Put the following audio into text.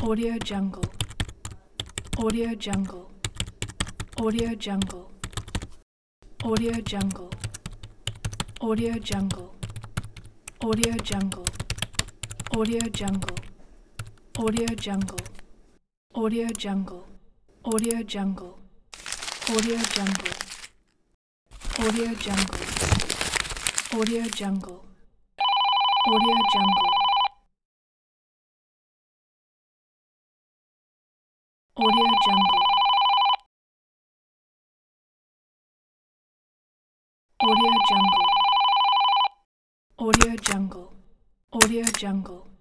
Audio Jungle. Audio Jungle. Audio Jungle. Audio Jungle. Audio Jungle. Audio Jungle. Audio Jungle. Audio Jungle. Audio Jungle. Audio Jungle. Audio Jungle. Audio Jungle. Audio Jungle. Audio Jungle. Audio Jungle. Audio Jungle. Audio Jungle. Audio Jungle.